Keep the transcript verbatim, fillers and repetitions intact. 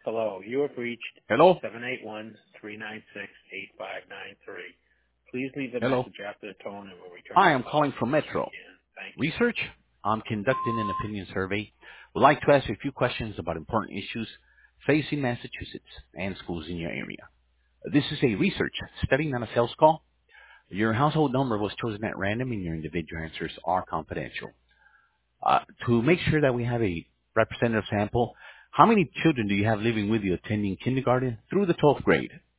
Hello, you have reached Hello? seven eight one, three nine six, eight five nine three. Please leave a Hello? message after the tone and we'll return Hi, your I'm call calling as from soon as we Metro can. Thank you. Research. I'm conducting an opinion survey. Would like to ask you a few questions about important issues facing Massachusetts and schools in your area. This is a research study, not a sales call. Your household number was chosen at random and your individual answers are confidential. Uh, to make sure that we have a representative sample, how many children do you have living with you attending kindergarten through the twelfth grade?